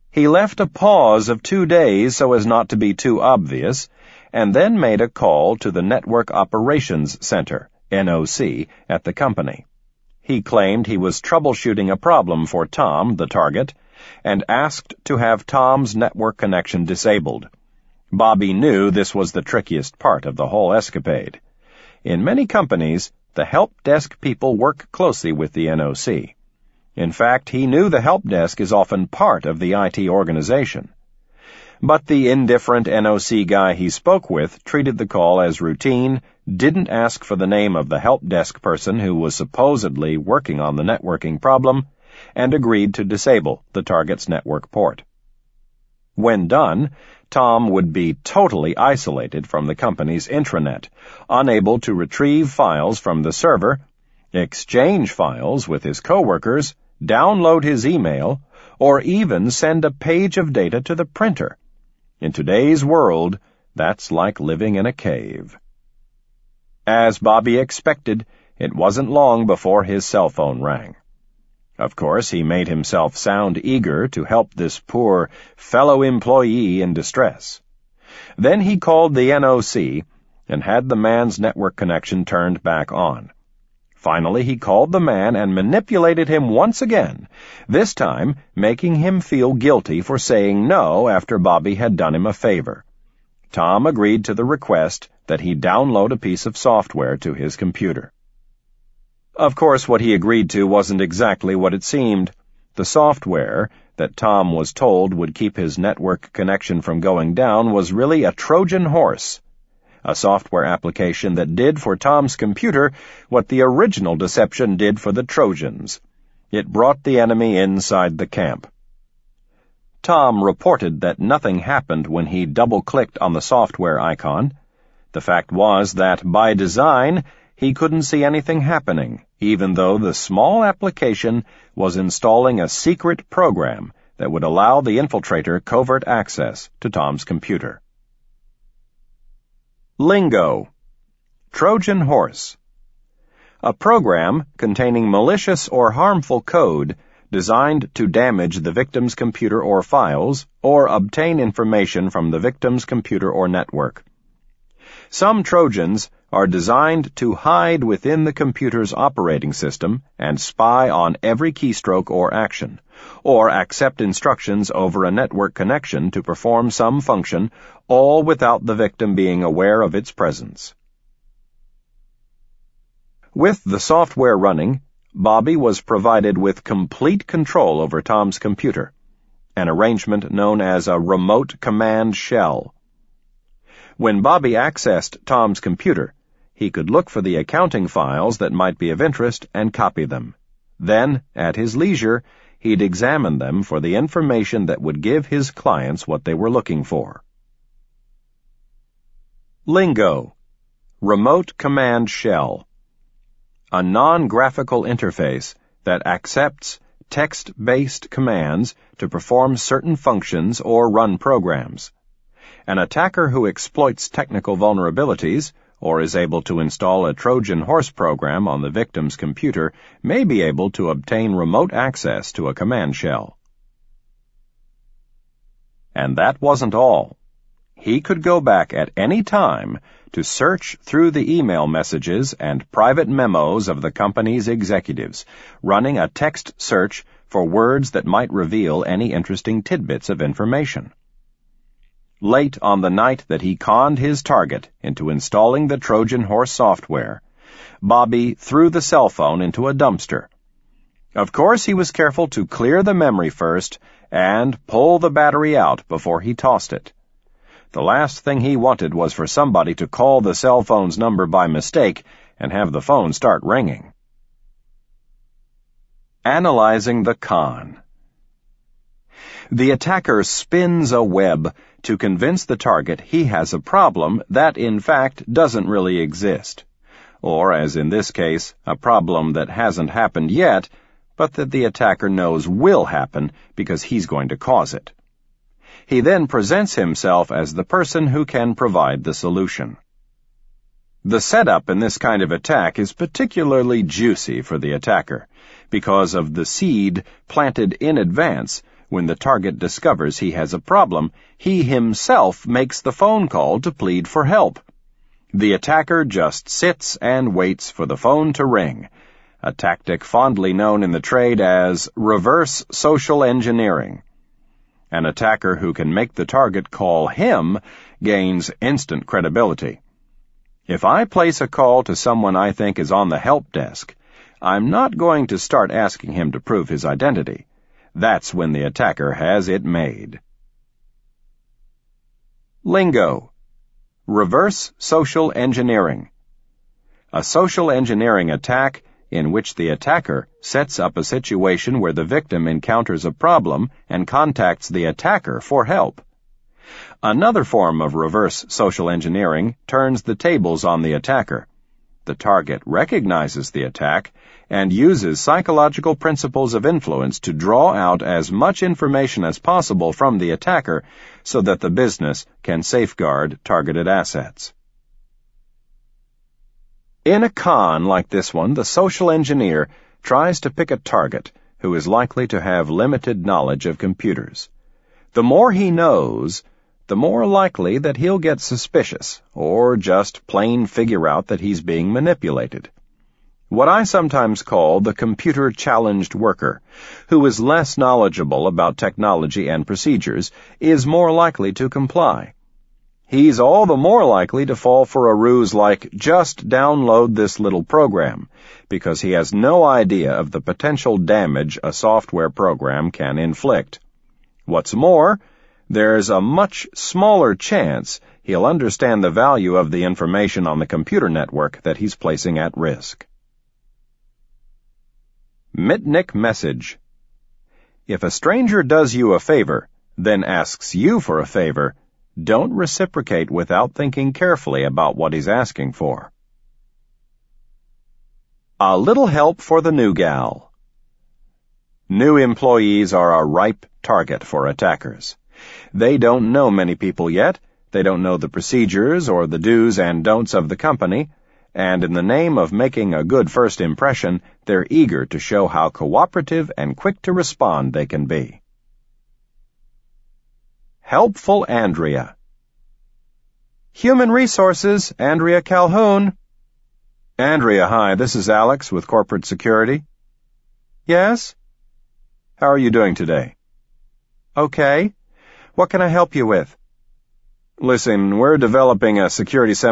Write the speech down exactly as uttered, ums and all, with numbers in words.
He left a pause of two days so as not to be too obvious, and then made a call to the Network Operations Center, N O C, at the company. He claimed he was troubleshooting a problem for Tom, the target, and asked to have Tom's network connection disabled. Bobby knew this was the trickiest part of the whole escapade. In many companies, the help desk people work closely with the N O C. In fact, he knew the help desk is often part of the I T organization. But the indifferent N O C guy he spoke with treated the call as routine, didn't ask for the name of the help desk person who was supposedly working on the networking problem, and agreed to disable the target's network port. When done, Tom would be totally isolated from the company's intranet, unable to retrieve files from the server, exchange files with his coworkers, download his email, or even send a page of data to the printer. In today's world, that's like living in a cave. As Bobby expected, it wasn't long before his cell phone rang. Of course, he made himself sound eager to help this poor fellow employee in distress. Then he called the N O C and had the man's network connection turned back on. Finally, he called the man and manipulated him once again, this time making him feel guilty for saying no after Bobby had done him a favor. Tom agreed to the request that he download a piece of software to his computer. Of course, what he agreed to wasn't exactly what it seemed. The software that Tom was told would keep his network connection from going down was really a Trojan horse, a software application that did for Tom's computer what the original deception did for the Trojans. It brought the enemy inside the camp. Tom reported that nothing happened when he double-clicked on the software icon. The fact was that, by design, he couldn't see anything happening, even though the small application was installing a secret program that would allow the infiltrator covert access to Tom's computer. Lingo. Trojan horse. A program containing malicious or harmful code designed to damage the victim's computer or files, or obtain information from the victim's computer or network. Some Trojans are designed to hide within the computer's operating system and spy on every keystroke or action, or accept instructions over a network connection to perform some function, all without the victim being aware of its presence. With the software running, Bobby was provided with complete control over Tom's computer, an arrangement known as a remote command shell. When Bobby accessed Tom's computer, he could look for the accounting files that might be of interest and copy them. Then, at his leisure, he'd examine them for the information that would give his clients what they were looking for. Lingo. Remote command shell. A non-graphical interface that accepts text-based commands to perform certain functions or run programs. An attacker who exploits technical vulnerabilities or is able to install a Trojan horse program on the victim's computer may be able to obtain remote access to a command shell. And that wasn't all. He could go back at any time to search through the email messages and private memos of the company's executives, running a text search for words that might reveal any interesting tidbits of information. Late on the night that he conned his target into installing the Trojan horse software, Bobby threw the cell phone into a dumpster. Of course, he was careful to clear the memory first and pull the battery out before he tossed it. The last thing he wanted was for somebody to call the cell phone's number by mistake and have the phone start ringing. Analyzing the con. The attacker spins a web to convince the target he has a problem that, in fact, doesn't really exist. Or, as in this case, a problem that hasn't happened yet, but that the attacker knows will happen because he's going to cause it. He then presents himself as the person who can provide the solution. The setup in this kind of attack is particularly juicy for the attacker because of the seed planted in advance When the target discovers he has a problem, he himself makes the phone call to plead for help. The attacker just sits and waits for the phone to ring, a tactic fondly known in the trade as reverse social engineering. An attacker who can make the target call him gains instant credibility. If I place a call to someone I think is on the help desk, I'm not going to start asking him to prove his identity. That's when the attacker has it made. Lingo. Reverse social engineering. A social engineering attack in which the attacker sets up a situation where the victim encounters a problem and contacts the attacker for help. Another form of reverse social engineering turns the tables on the attacker. The target recognizes the attack and uses psychological principles of influence to draw out as much information as possible from the attacker so that the business can safeguard targeted assets. In a con like this one, the social engineer tries to pick a target who is likely to have limited knowledge of computers. The more he knows, the more likely that he'll get suspicious or just plain figure out that he's being manipulated. What I sometimes call the computer-challenged worker, who is less knowledgeable about technology and procedures, is more likely to comply. He's all the more likely to fall for a ruse like, just download this little program, because he has no idea of the potential damage a software program can inflict. What's more, there's a much smaller chance he'll understand the value of the information on the computer network that he's placing at risk. Mitnick message. If a stranger does you a favor, then asks you for a favor, don't reciprocate without thinking carefully about what he's asking for. A little help for the new gal. New employees are a ripe target for attackers. They don't know many people yet, they don't know the procedures or the do's and don'ts of the company, and in the name of making a good first impression, they're eager to show how cooperative and quick to respond they can be. Helpful Andrea. Human Resources, Andrea Calhoun. Andrea, hi, this is Alex with Corporate Security. Yes? How are you doing today? Okay. What can I help you with? Listen, we're developing a security seminar